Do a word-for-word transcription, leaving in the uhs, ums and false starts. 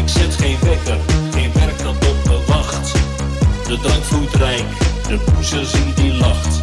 zet geen wekker, geen werk dat op me wacht. De drank vloeit rijk, de boezemzie die lacht.